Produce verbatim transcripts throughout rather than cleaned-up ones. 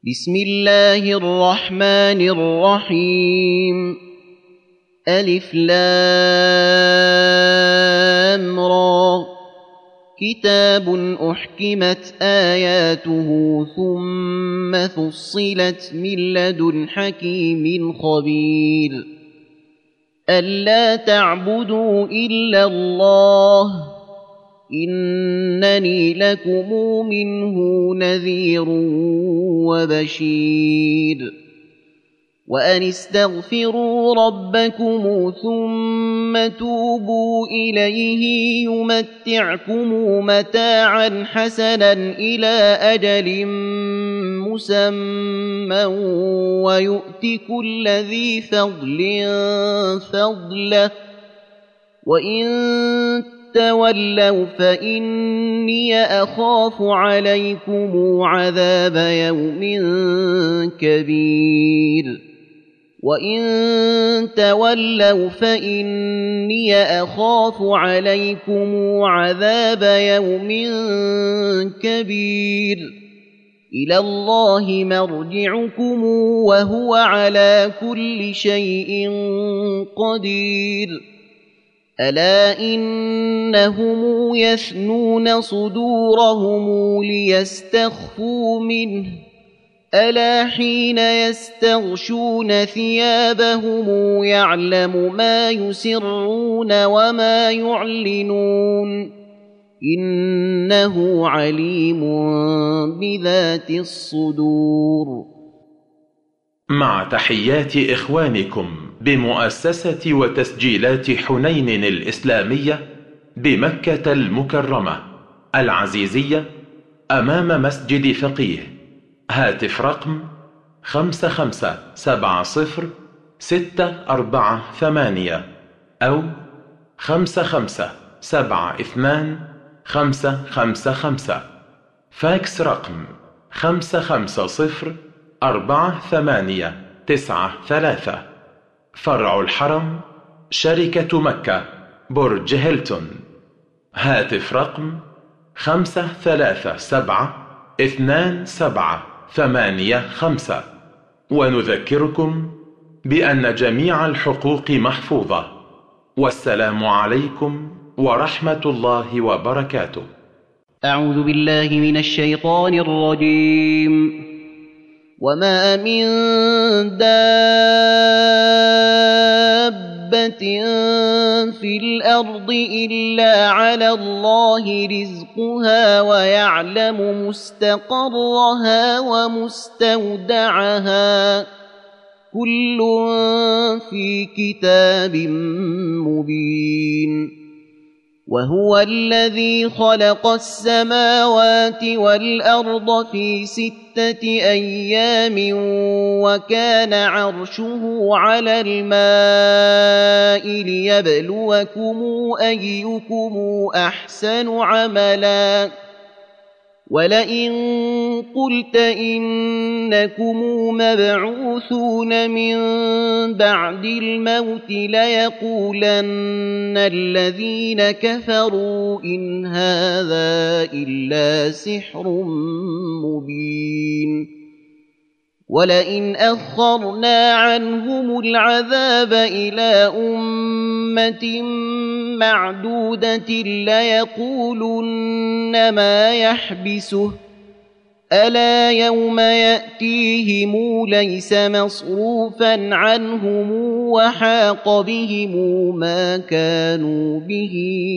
بسم الله الرحمن الرحيم ألف لام را كتاب أحكمت آياته ثم فصلت من لدن حكيم خبير ألا تعبدوا إلا الله إنني لكم منه نذير وبشير وأن استغفروا ربكم ثم توبوا إليه يمتعكم متاعا حسنا إلى أجل مسمى ويؤت كل ذي فضل فضله وإن تولوا فإني أخاف عليكم عذاب يوم كبير وإن تولوا فإني أخاف عليكم عذاب يوم كبير إلى الله مرجعكم وهو على كل شيء قدير ألا إنهم يثنون صدورهم ليستخفوا منه ألا حين يستغشون ثيابهم يعلم ما يسرون وما يعلنون إنه عليم بذات الصدور. مع تحيات إخوانكم بمؤسسة وتسجيلات حنين الإسلامية بمكة المكرمة العزيزية أمام مسجد فقيه. هاتف رقم خمسة خمسة سبعة صفر ستة أربعة ثمانية أو خمسة خمسة سبعة اثنان خمسة خمسة خمسة. فاكس رقم خمسة خمسة صفر أربعة ثمانية تسعة ثلاثة. فرع الحرم شركة مكة برج هيلتون. هاتف رقم خمسة ثلاثة سبعة اثنان سبعة ثمانية خمسة. ونذكركم بأن جميع الحقوق محفوظة. والسلام عليكم ورحمة الله وبركاته. أعوذ بالله من الشيطان الرجيم. وما من دابة في الأرض إلا على الله رزقها ويعلم مستقرها ومستودعها كل في كتاب مبين. وهو الذي خلق السماوات والأرض في ستة أيام وكان عرشه على الماء ليبلوكم أيكم أحسن عملا ولئن قلت إنكم مبعوثون من بعد الموت ليقولن الذين كفروا إن هذا إلا سحر مبين. ولئن أخرنا عنهم العذاب إلى أمة معدودة ليقولن ما يحبسه ألا يوم يأتيهم ليس مصروفا عنهم وحاق بهم ما كانوا به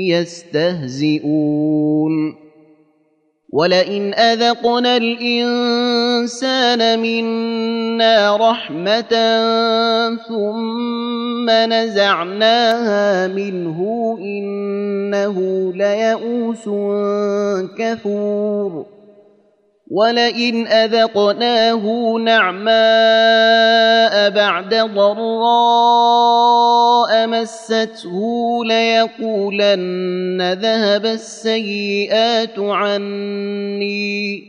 يستهزئون. ولئن أذقنا الإنسان منا رحمة ثم نزعناها منه إنه ليئوس كفور. ولئن أذقناه نعماء بعد ضراء مسته ليقولن ذهب السيئات عني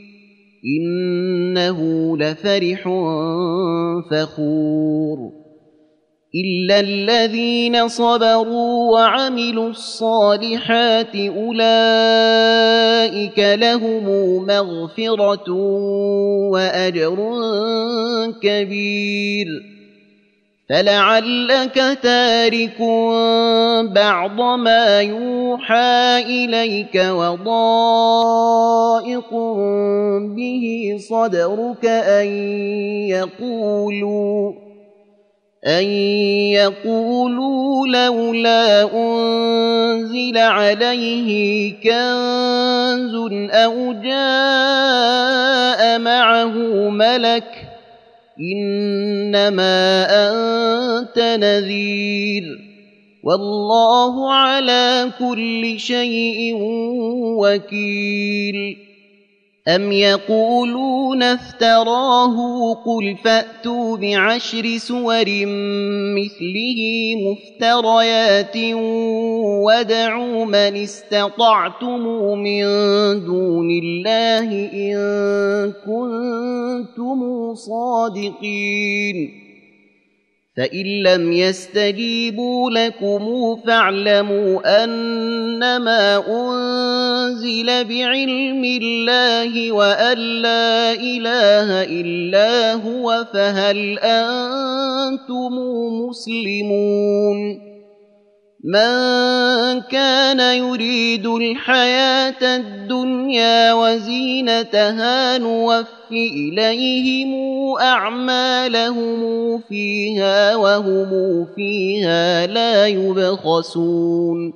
إنه لفرح فخور. إلا الذين صبروا وعملوا الصالحات أولئك لهم مغفرة وأجر كبير فلعلك تارك بعض ما يوحى إليك وضائق به صدرك أن يقولوا أن يقولوا لولا أنزل عليه كنز أو جاء معه ملك إنما أنت نذير والله على كل شيء وكيل أم يقولون افتراه قل فأتوا بعشر سور مثله مفتريات وادعوا من استطعتم من دون الله إن كنتم صادقين فإن لم يستجيبوا لكم فاعلموا أنما أنزل بعلم الله وأن لا إله إلا هو فهل أنتم مسلمون من كان يريد الحياة الدنيا وزينتها نوف إليهم أعمالهم فيها وهم فيها لا يبخسون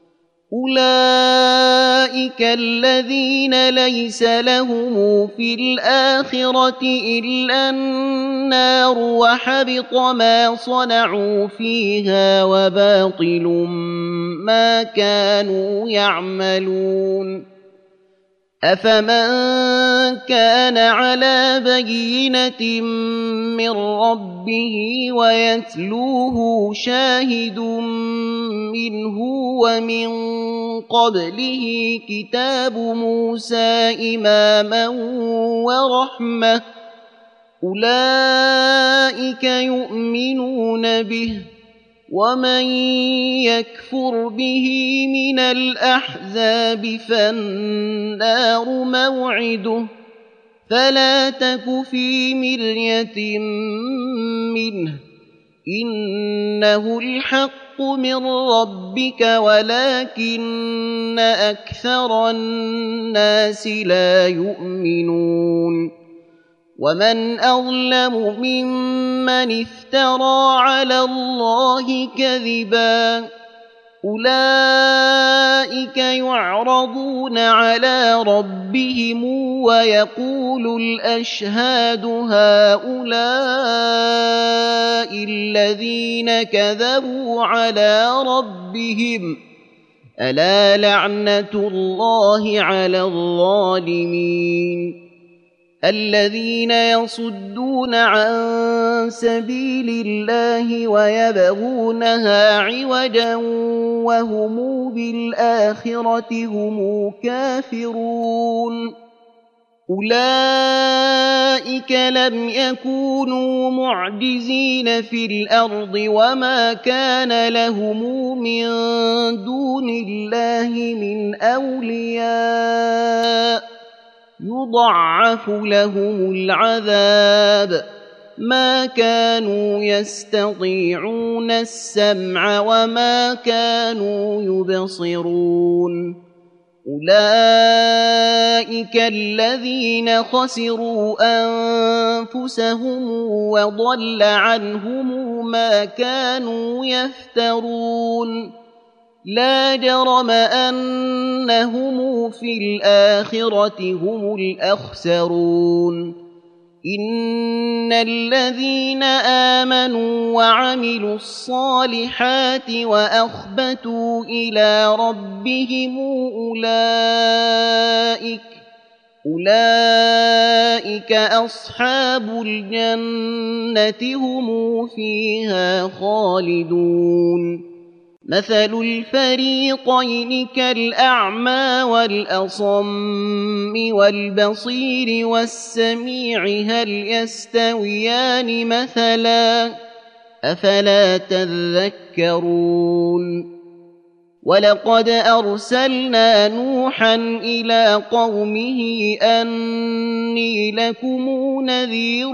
أولئك الذين ليس لهم في الآخرة إلا النار وحبط ما صنعوا فيها وباطل ما كانوا يعملون أفمن كان على بينة من ربه ويتلوه شاهد منه ومن قبله كتاب موسى إماما ورحمة أولئك يؤمنون به ومن يكفر به من الأحزاب فالنار موعده فلا تك في مرية منه إنه الحق من ربك ولكن أكثر الناس لا يؤمنون ومن أظلم ممن افترى على الله كذبا أولئك يعرضون على ربهم ويقول الأشهاد هؤلاء الذين كذبوا على ربهم ألا لعنة الله على الظالمين الذين يصدون عن سبيل الله ويبغونها عوجا وهم بالآخرة هم كافرون أولئك لم يكونوا معجزين في الأرض وما كان لهم من دون الله من أولياء يضاعف لهم العذاب ما كانوا يستطيعون السمع وما كانوا يبصرون أولئك الذين خسروا أنفسهم وضل عنهم ما كانوا يفترون لا جرم أنهم في الآخرة هم الأخسرون إن الذين آمنوا وعملوا الصالحات وأخبتوا إلى ربهم أولئك أولئك أصحاب الجنة هم فيها خالدون مثل الفريقين كالأعمى والأصم والبصير والسميع هل يستويان مثلا أفلا تذكرون ولقد أرسلنا نوحا إلى قومه أني لكم نذير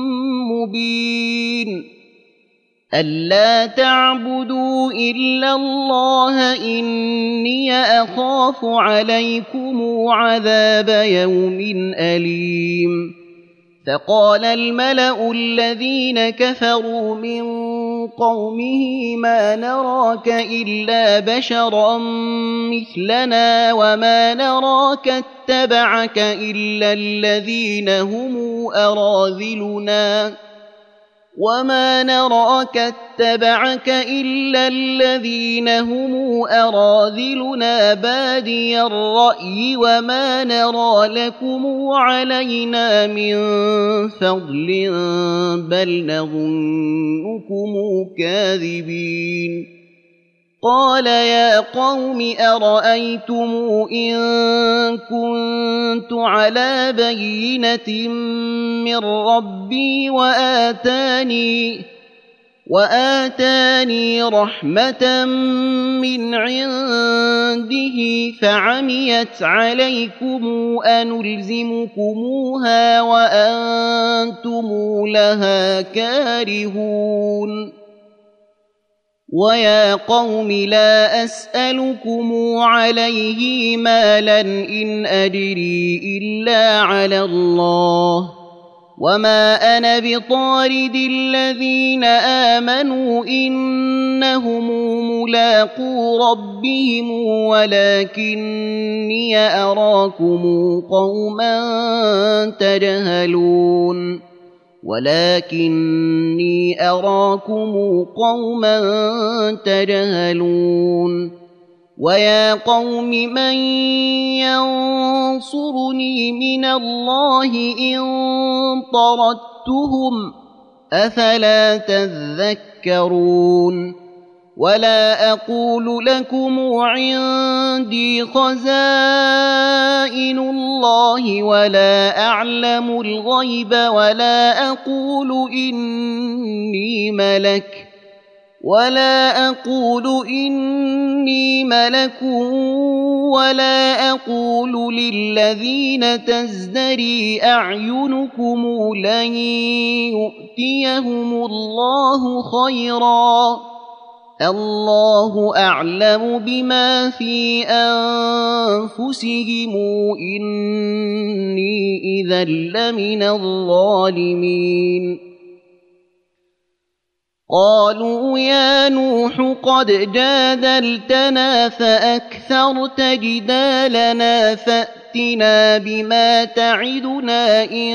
مبين ألا تعبدوا إلا الله إني أخاف عليكم عذاب يوم أليم فقال الملأ الذين كفروا من قومه ما نراك إلا بشرا مثلنا وما نراك اتبعك إلا الذين هم أراذلنا وما نراك اتبعك إلا الذين هم أراذلنا بادي الرأي وما نرى لكم علينا من فضل بل نظنكم كاذبين قال يا قوم أرأيتم إن كنت على بينة من ربي وآتاني وآتاني رحمة من عنده فعميت عليكم أنلزمكموها وأنتم لها كارهون ويا قوم لا أسألكم عليه مالا إن أجري إلا على الله وما أنا بطارد الذين آمنوا إنهم ملاقو ربهم ولكني أراكم قوما تجهلون ولكني أراكم قوما تجهلون ويا قوم من ينصرني من الله إن طردتهم أفلا تذكرون ولا أقول لكم عندي خزائن الله ولا أعلم الغيب ولا أقول إني ملك ولا أقول إني ملك ولا أقول للذين تزدري أعينكم لن يؤتيهم الله خيرا الله أعلم بما في أنفسهم إني إذا لمن الظالمين قالوا يا نوح قد جادلتنا فأكثرت جدالنا فأتنا بما تعدنا إن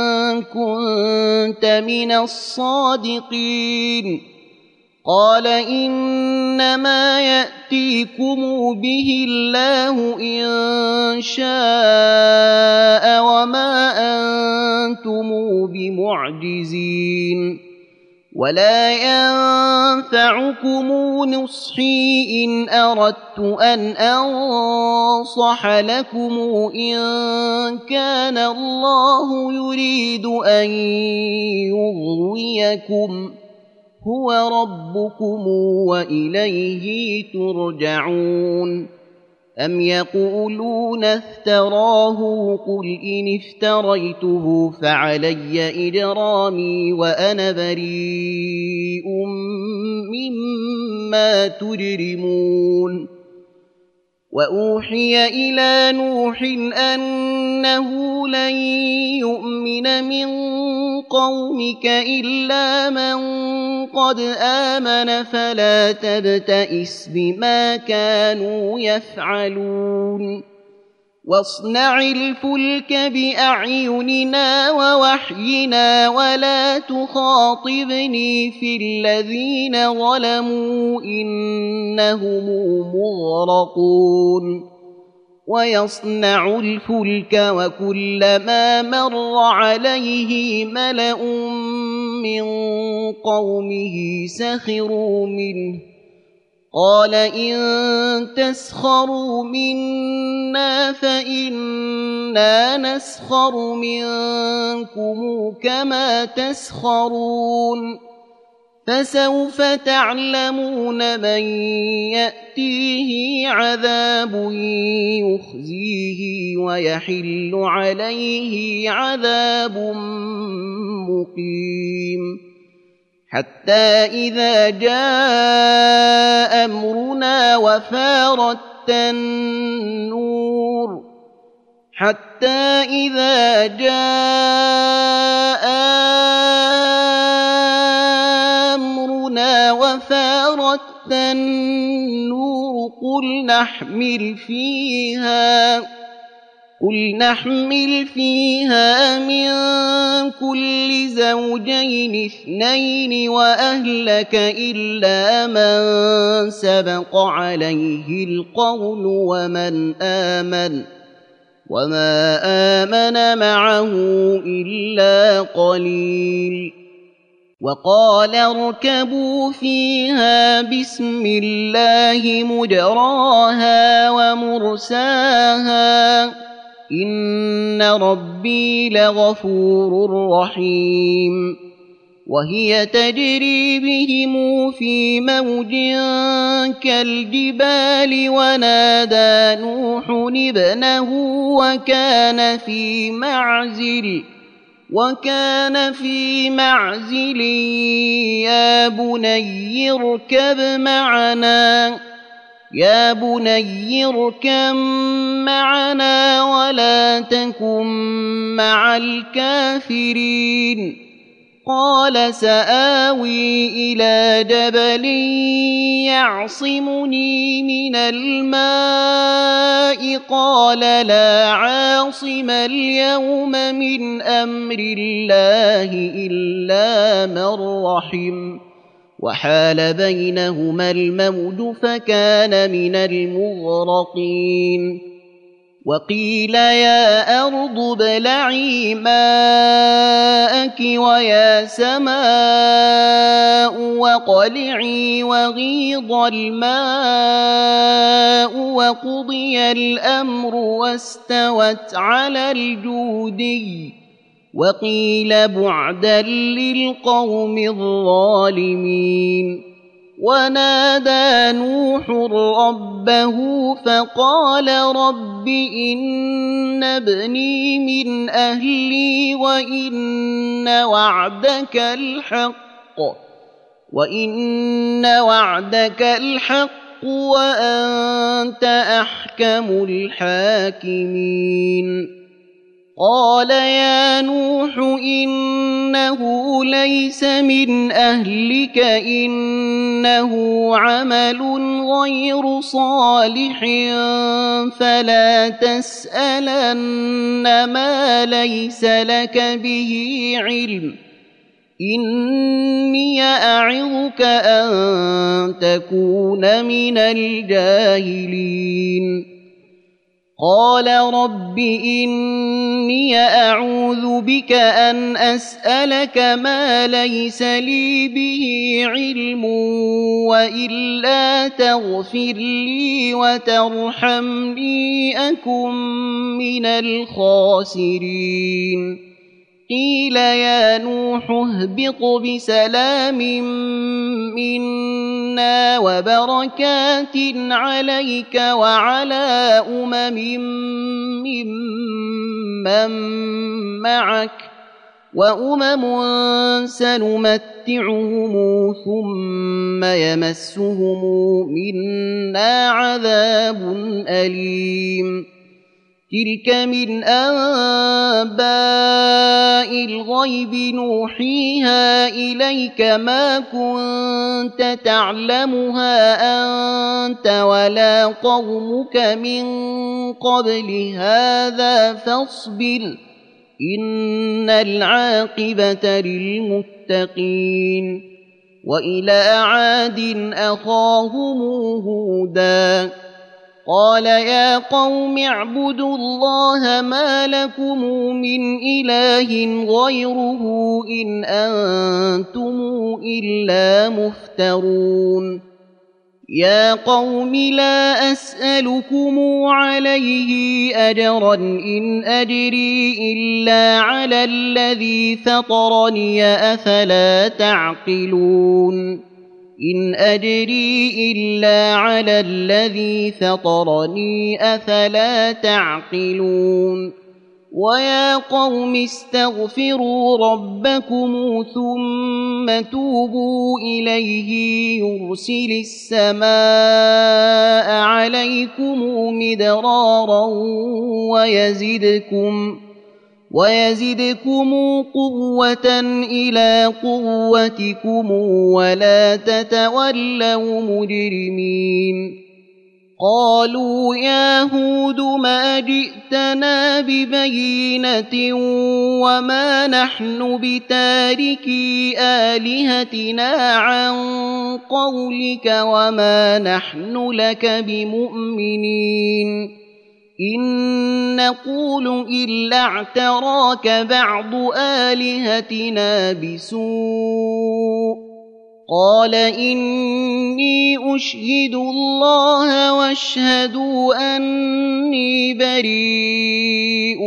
كنت من الصادقين قال إنما يأتيكم به الله إن شاء وما أنتم بمعجزين ولا ينفعكم نصحي إن أردت أن أنصح لكم إن كان الله يريد أن يغويكم هو ربكم وإليه ترجعون أم يقولون افتراه قل إن افتريته فعلي إجرامي وأنا بريء مما تجرمون وأوحي إلى نوح أنه لن يؤمن من قومك إلا من قد آمن فلا تبتئس بما كانوا يفعلون واصنع الفلك بأعيننا ووحينا ولا تخاطبني في الذين ظلموا إنهم مغرقون ويصنع الفلك وكلما مر عليه ملأ من قومه سخروا منه قال إن تسخروا منا فإنا نسخر منكم كما تسخرون فسوف تعلمون من يأتيه عذاب يخزيه ويحل عليه عذاب مقيم حتى إذا جاء أمرنا وفارت النور حتى إذا جاء أمرنا وفارت النور قل نحمل فيها قل نحمل فيها من كل زوجين اثنين وأهلك إلا من سبق عليه القول ومن آمن وما آمن معه إلا قليل وقال اركبوا فيها بسم الله مجراها ومرساها إن ربي لغفور رحيم وهي تجري بهم في موج كالجبال ونادى نوح ابنه وكان في معزل وكان في معزل يا بني اركب معنا يا بني اركب معنا ولا تكن مع الكافرين قال سآوي إلى جبل يعصمني من الماء قال لا عاصم اليوم من أمر الله إلا من رحم وحال بينهما الموج فكان من المغرقين وقيل يا أرض ابلعي ماءك ويا سماء وقلعي وغيض الماء وقضي الأمر واستوت على الجودي وقيل بعدا للقوم الظالمين ونادى نوح ربه فقال رب إن ابني من أهلي وإن وعدك الحق وإن وعدك الحق وأنت أحكم الحاكمين قال يا نوح إنه ليس من أهلك إنه عمل غير صالح فلا تسألن ما ليس لك به علم إني أعظك أن تكون من الجاهلين قال رب إني أعوذ بك أن أسألك ما ليس لي به علم وإلا تغفر لي وترحمني أكن من الخاسرين قيل يا نوح اهبط بسلام منا وبركات عليك وعلى أمم ممن معك وأمم سنمتعهم ثم يمسهم منا عذاب أليم تلك من أنباء الغيب نوحيها إليك ما كنت تعلمها أنت ولا قومك من قبل هذا فاصبر إن العاقبة للمتقين وإلى عاد أخاهم هودا قال يا قوم اعبدوا الله ما لكم من إله غيره إن أنتم إلا مفترون يا قوم لا أسألكم عليه أجرا إن أجري إلا على الذي فطرني أفلا تعقلون إن أجري إلا على الذي فطرني أفلا تعقلون ويا قوم استغفروا ربكم ثم توبوا إليه يرسل السماء عليكم مدرارا ويزدكم ويزدكم قوة إلى قوتكم ولا تتولوا مجرمين قالوا يا هود ما جئتنا ببينة وما نحن بتاركي آلهتنا عن قولك وما نحن لك بمؤمنين إن نقول إلا اعتراك بعض آلهتنا بسوء قال إني أشهد الله واشهدوا أني بريء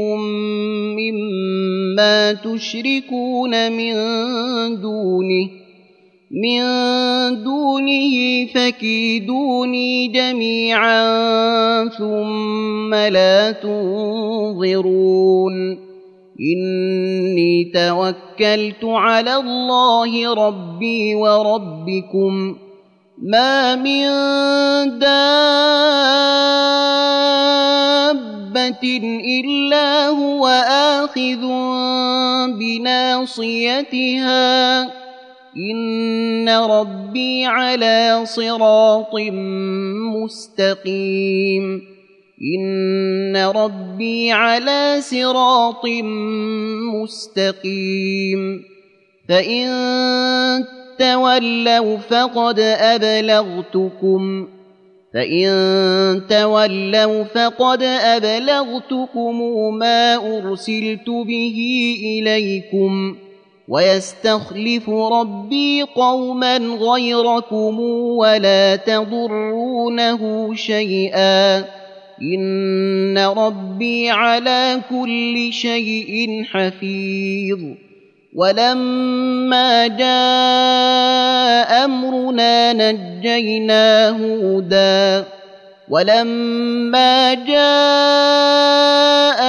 مما تشركون من دونه من دونه فكيدوني جميعا ثم لا تنظرون إني توكلت على الله ربي وربكم ما من دابة إلا هو آخذ بناصيتها إن ربي على صراط مستقيم إن ربي على صراط مستقيم فإن تولوا فقد أبلغتكم فإن تولوا فقد أبلغتكم ما أرسلت به إليكم ويستخلف ربي قوما غيركم ولا تضرونه شيئا إن ربي على كل شيء حفيظ ولما جاء أمرنا نجينا هودا ولما جاء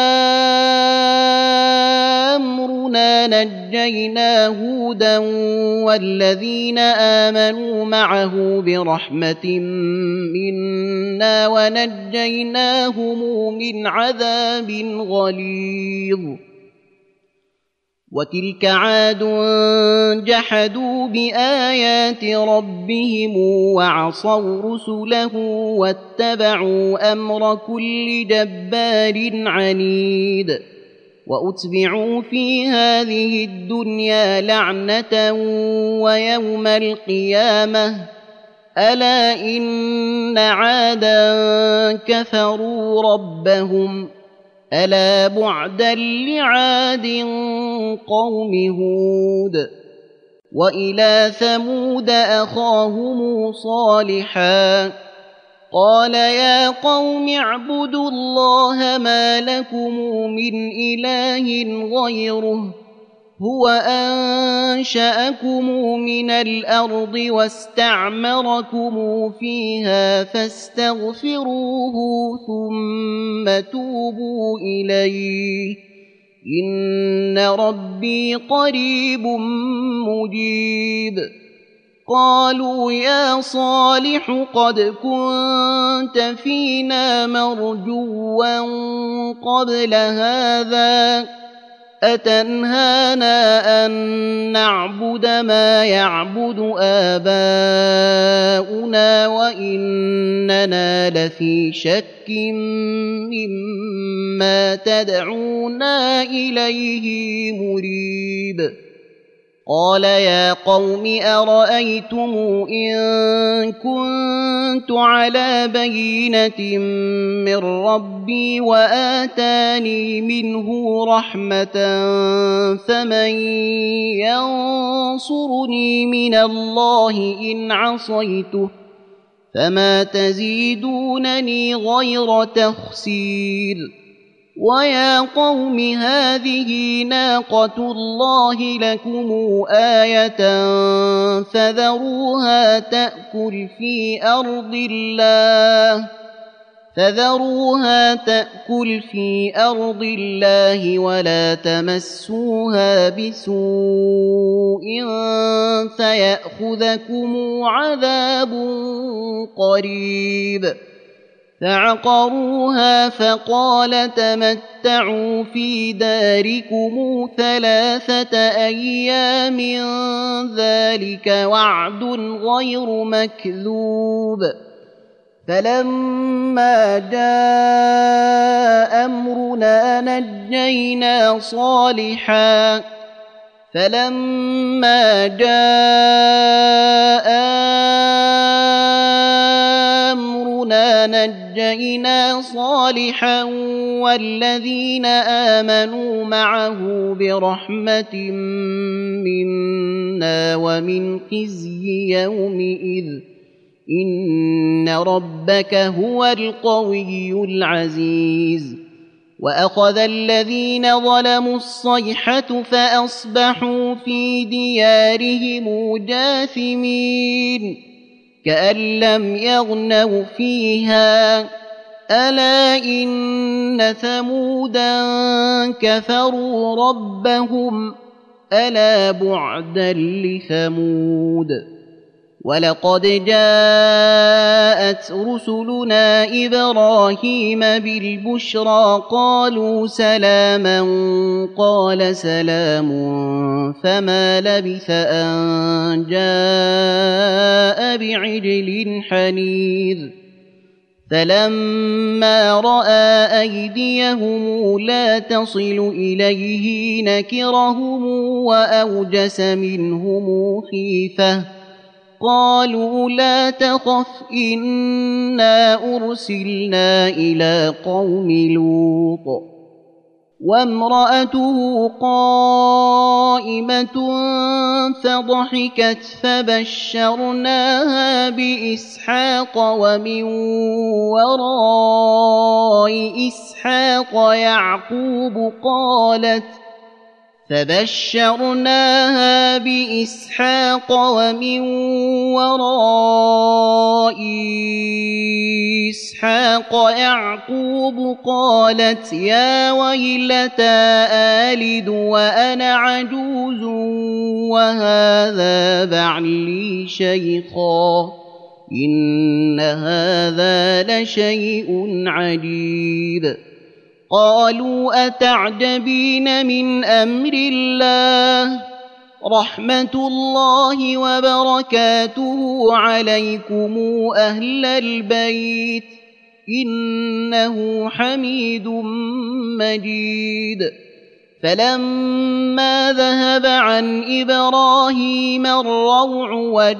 أمرنا نجينا هودا والذين آمنوا معه برحمة منا ونجيناهم من عذاب غليظ وتلك عاد جحدوا بآيات ربهم وعصوا رسله واتبعوا أمر كل جبار عنيد وأتبعوا في هذه الدنيا لعنة ويوم القيامة ألا إن عادا كفروا ربهم ألا بعدا لعاد قوم هود وإلى ثمود أخاهم صالحا قال يا قوم اعبدوا الله ما لكم من إله غيره هو أنشأكم من الأرض واستعمركم فيها فاستغفروه ثم توبوا إليه إن ربي قريب مجيب قالوا يا صالح قد كنت فينا مرجوا قبل هذا أتنهانا أن نعبد ما يعبد آباؤنا وإننا لفي شك مما تدعونا إليه مريب قال يا قوم أرأيتم إن كنت على بينة من ربي وآتاني منه رحمة فمن ينصرني من الله إن عصيته فما تزيدونني غير تخسير ويا قوم هذه ناقة الله لكم آية فذروها تأكل في أرض الله فذروها تأكل في أرض الله ولا تمسوها بسوء فيأخذكم عذاب قريب فعقروها فقال تمتعوا في داركم ثلاثة أيام ذلك وعد غير مكذوب فلما جاء أمرنا نجينا صالحا فلما جاء أمرنا نجينا صالحا والذين آمنوا معه برحمة منا ومن خزي يومئذ إن ربك هو القوي العزيز وأخذ الذين ظلموا الصيحة فأصبحوا في ديارهم جاثمين كأن لم يغنوا فيها ألا إن ثمودا كفروا ربهم ألا بعدا لثمود ولقد جاءت رسلنا إبراهيم بالبشرى قالوا سلاما قال سلام فما لبث أن جاء بعجل حنيذ فلما رأى أيديهم لا تصل إليه نكرهم وأوجس منهم خيفة قالوا لا تخف إنا أرسلنا إلى قوم لوط وامرأته قائمة فضحكت فبشرناها بإسحاق ومن وراء إسحاق يعقوب قالت فبشرناها بإسحاق ومن وراء إسحاق يعقوب قالت يا ويلتى آلد وأنا عجوز وهذا بعلي شيخا إن هذا لشيء عجيب قالوا أتعجبين من أمر الله رحمة الله وبركاته عليكم أهل البيت إنه حميد مجيد فلما ذهب عن إبراهيم الروع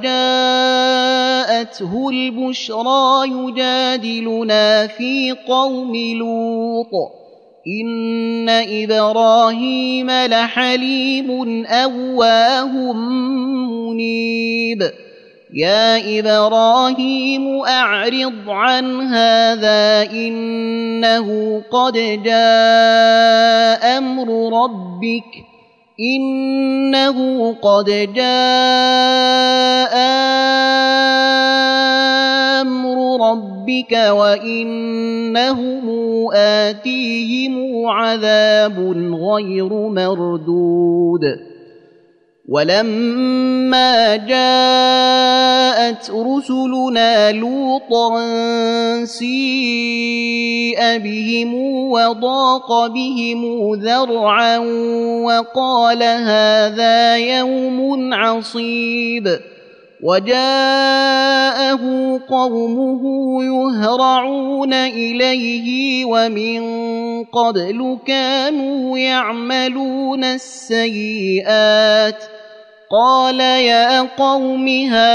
وجاءته البشرى يجادلنا في قوم لوط إن إبراهيم لحليم أواه منيب يا إبراهيم أعرض عن هذا إنه قد جاء أمر ربك إنه قد جاء أمر ربك وإنهم آتيهم عذاب غير مردود ولما جاءت رسلنا لوطا سيء بهم وضاق بهم ذرعا وقال هذا يوم عصيب وجاءه قومه يهرعون إليه ومن قبل كانوا يعملون السيئات قال يا قوم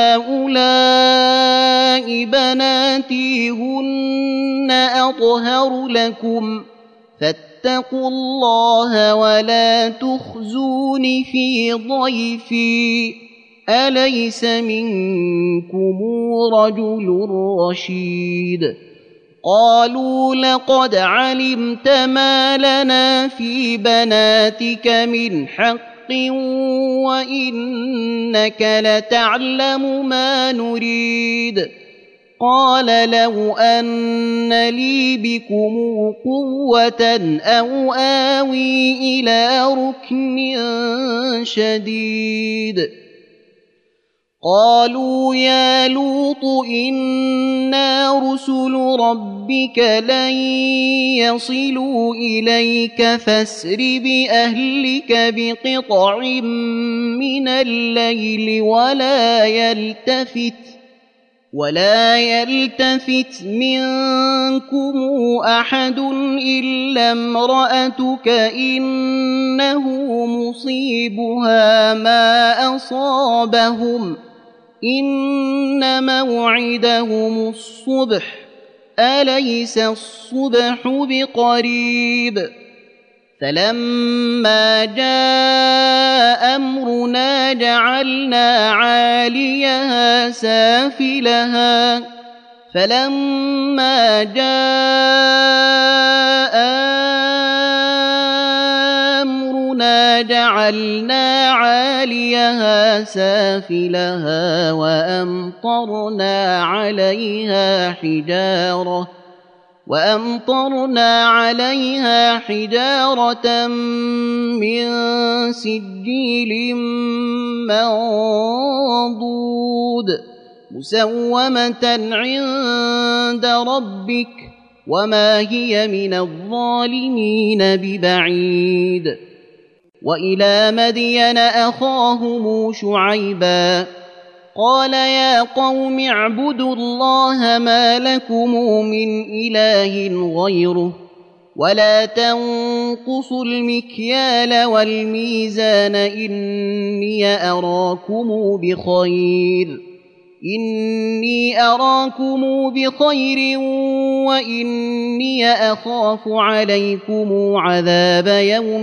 هؤلاء بناتي هن أطهر لكم فاتقوا الله ولا تخزون في ضيفي أليس منكم رجل رشيد قالوا لقد علمت ما لنا في بناتك من حق وإنك لتعلم ما نريد قال لو أن لي بكم قوة أو آوي إلى ركن شديد قالوا يا لوط إنا رسل ربك لن يصلوا إليك فاسر بأهلك بقطع من الليل ولا يلتفت ولا يلتفت منكم أحد إلا امرأتك إنه مصيبها ما أصابهم إن موعدهم الصبح أليس الصبح بقريب فلما جاء أمرنا جعلنا عاليها سافلها فلما جاء أمرنا جعلنا عاليها سافلها وأمطرنا عليها حجارة وأمطرنا عليها حجارة من سجيل منضود مسومة عند ربك وما هي من الظالمين ببعيد وإلى مدين أخاهم شعيبا قال يا قوم اعبدوا الله ما لكم من إله غيره ولا تنقصوا المكيال والميزان إني أراكم بخير إني أراكم بخير وإني أخاف عليكم عذاب يوم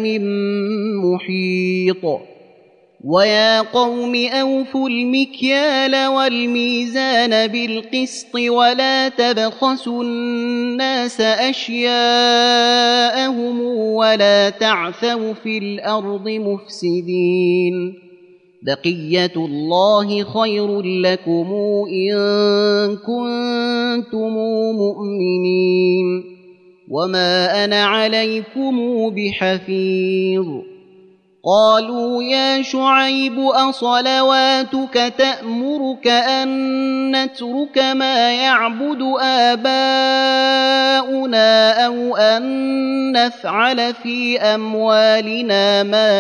محيط ويا قوم أوفوا المكيال والميزان بالقسط ولا تبخسوا الناس أشياءهم ولا تعثوا في الأرض مفسدين بقية الله خير لكم إن كنتم مؤمنين وما أنا عليكم بحفيظ قالوا يا شعيب أصلواتك تأمرك أن نترك ما يعبد آباؤنا أو أن نفعل في أموالنا ما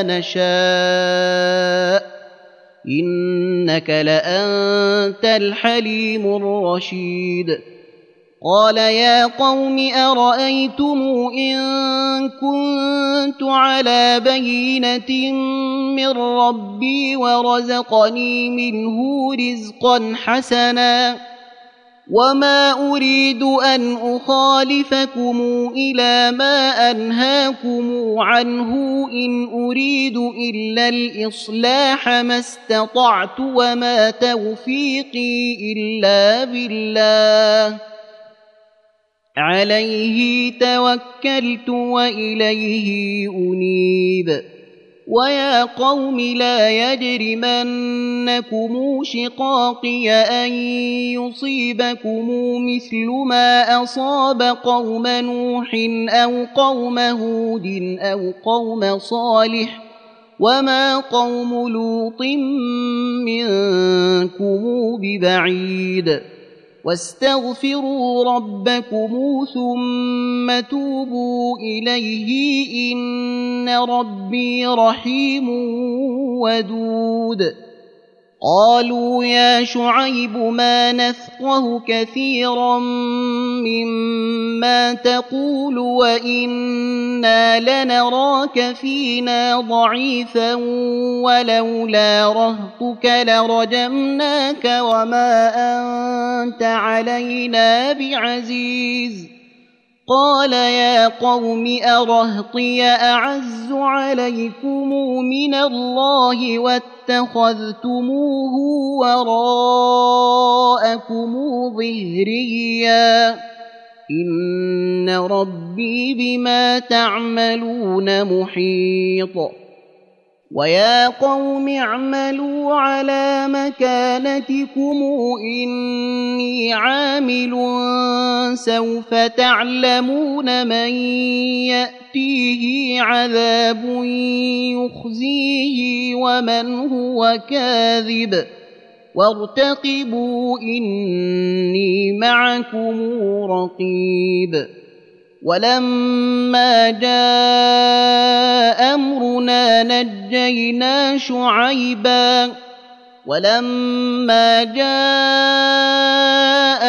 نشاء إنك لأنت الحليم الرشيد قال يا قوم أرأيتم إن كنت على بينة من ربي ورزقني منه رزقا حسنا وما أريد أن أخالفكم إلى ما أنهاكم عنه إن أريد إلا الإصلاح ما استطعت وما توفيقي إلا بالله عليه توكلت وإليه أنيب ويا قوم لا يجرمنكم شقاقي أن يصيبكم مثل ما أصاب قوم نوح أو قوم هود أو قوم صالح وما قوم لوط منكم ببعيد واستغفروا ربكم ثم توبوا إليه إن ربي رحيم ودود قالوا يا شعيب ما نفقه كثيرا مما تقول وإنا لنراك فينا ضعيفا ولولا رهطك لرجمناك وما أنت علينا بعزيز قال يا قوم أرهطي أعز عليكم من الله واتخذتموه وراءكم ظهريا إن ربي بما تعملون محيط ويا قوم اعملوا على مكانتكم إني عامل سوف تعلمون من يأتيه عذاب يخزيه ومن هو كاذب وارتقبوا إني معكم رقيب ولما جاء أمرنا نجينا شعيبا ولما جاء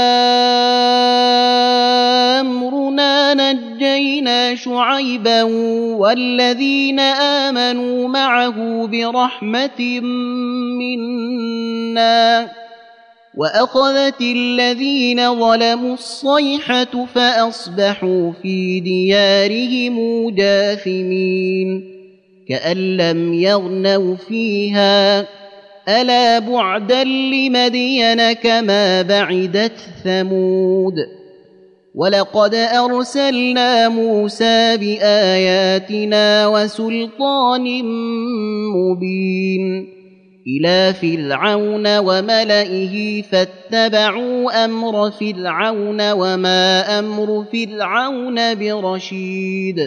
أمرنا نجينا شعيبا والذين آمنوا معه برحمة منا وأخذت الذين ظلموا الصيحة فأصبحوا في ديارهم جاثمين كأن لم يغنوا فيها ألا بعدا لمدين كما بعدت ثمود ولقد أرسلنا موسى بآياتنا وسلطان مبين إلى فرعون وملئه فاتبعوا أمر فرعون وما أمر فرعون برشيد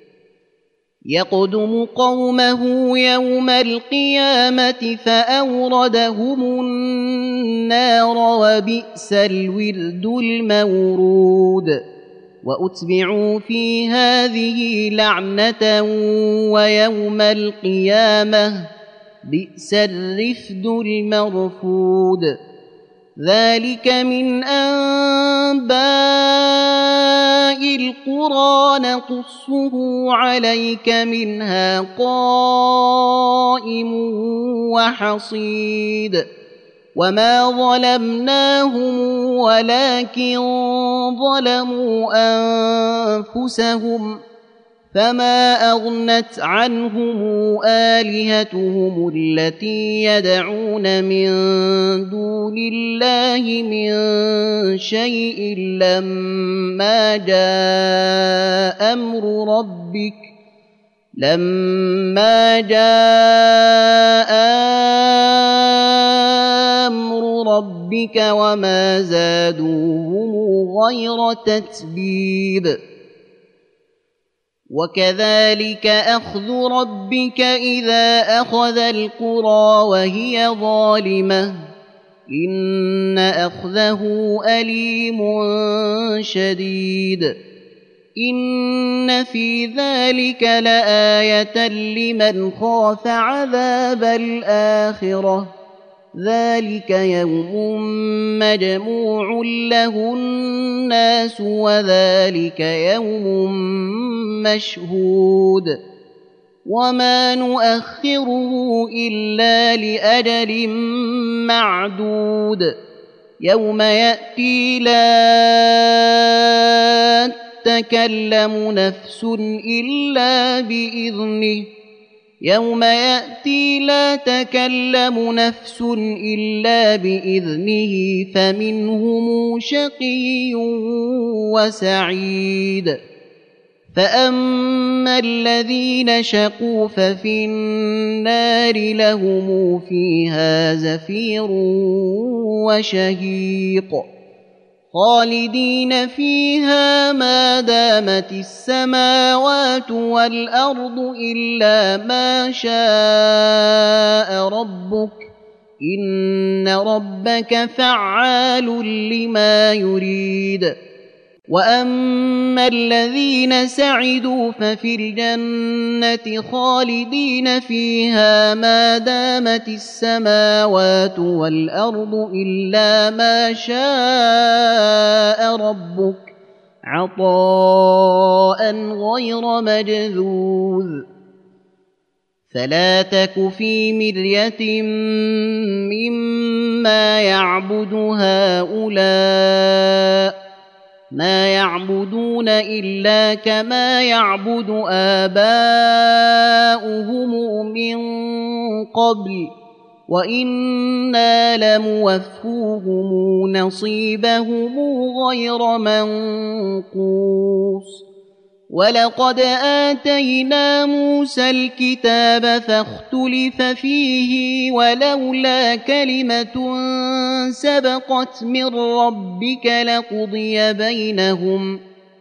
يقدم قومه يوم القيامة فأوردهم النار وبئس الورد المورود وأتبعوا في هذه لعنة ويوم القيامة بئس الرفد المرفود ذلك من أنباء القرى نقصه عليك منها قائم وحصيد وما ظلمناهم ولكن ظلموا أنفسهم فما أغنت عنهم آلهتهم التي يدعون من دون الله من شيء لما جاء أمر ربك لما جاء أمر ربك وما زادوهم غير تتبيب وكذلك أخذ ربك إذا أخذ القرى وهي ظالمة إن أخذه أليم شديد إن في ذلك لآية لمن خاف عذاب الآخرة ذلك يوم مجموع له الناس وذلك يوم مشهود وما نؤخره إلا لأجل معدود يوم يأتي لا تكلم نفس إلا بإذنه يوم يأتي لا تكلم نفس إلا بإذنه فمنهم شقي وسعيد فأما الذين شقوا ففي النار لهم فيها زفير وشهيق خالدين فيها ما دامت السماوات والأرض إلا ما شاء ربك إن ربك فعال لما يريد وأما الذين سعدوا ففي الجنة خالدين فيها ما دامت السماوات والأرض إلا ما شاء ربك عطاء غير مجذوذ فلا تك في مرية مما يعبد هؤلاء ما يعبدون إلا كما يعبد آباؤهم من قبل وإنا لموفوهم نصيبهم غير منقوص ولقد آتينا موسى الكتاب فاختلف فيه ولولا كلمة سبقت من ربك لقضي بينهم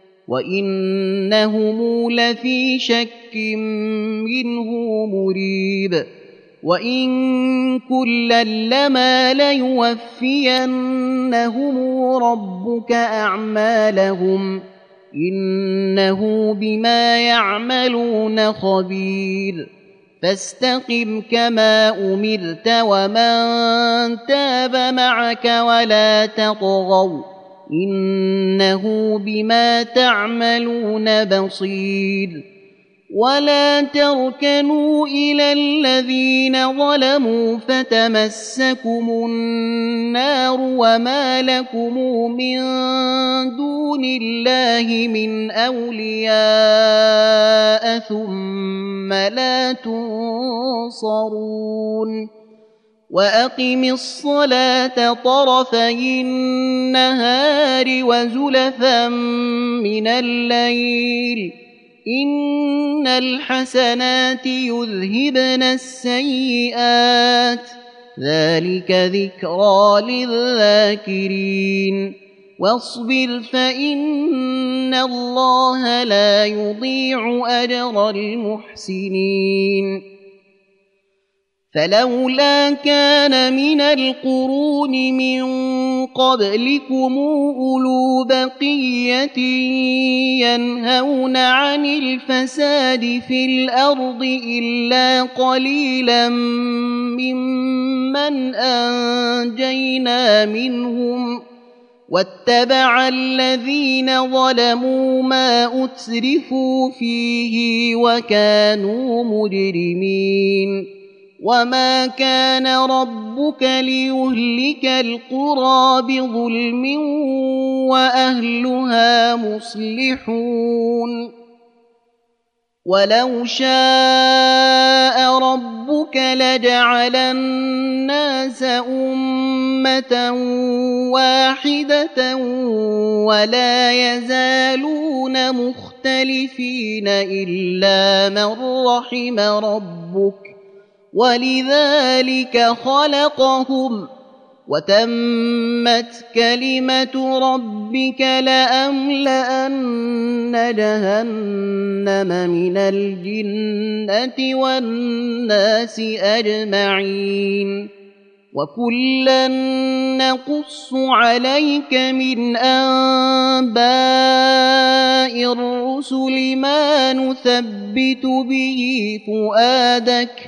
وإنهم لفي شك منه مريب وإن كلا لما ليوفينهم ربك أعمالهم إنه بما يعملون خبير فاستقم كما أمرت ومن تاب معك ولا تطغوا إنه بما تعملون بصير ولا تركنوا إلى الذين ظلموا فتمسكم النار وما لكم من دون الله من أولياء ثم لا تنصرون وأقم الصلاة طرفي النهار وزلفا من الليل إن الحسنات يذهبن السيئات ذلك ذكرى للذاكرين واصبر فإن الله لا يضيع أجر المحسنين فلولا كان من القرون من قبلكم أولو بقية ينهون عن الفساد في الأرض إلا قليلا ممن أنجينا منهم واتبع الذين ظلموا ما أترفوا فيه وكانوا مجرمين وما كان ربك ليهلك القرى بظلم وأهلها مصلحون ولو شاء ربك لجعل الناس أمة واحدة ولا يزالون مختلفين إلا من رحم ربك ولذلك خلقهم وتمت كلمة ربك لأملأن جهنم من الجنة والناس أجمعين وكلا نقص عليك من أنباء الرسل ما نثبت به فؤادك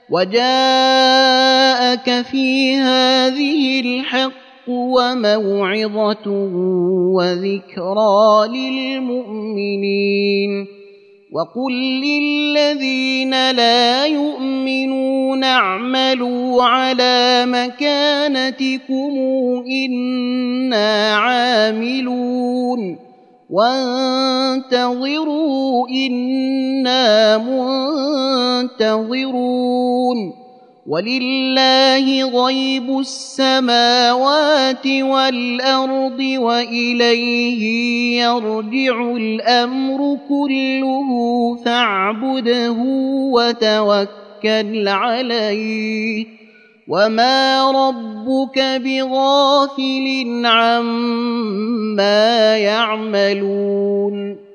وجاءك في هذه الحق وموعظة وذكرى للمؤمنين وقل للذين لا يؤمنون اعملوا على مكانتكم إنا عاملون وانتظروا إنا منتظرون ولله غيب السماوات والأرض وإليه يرجع الأمر كله فاعبده وتوكل عليه وما ربك بغافل عما يعملون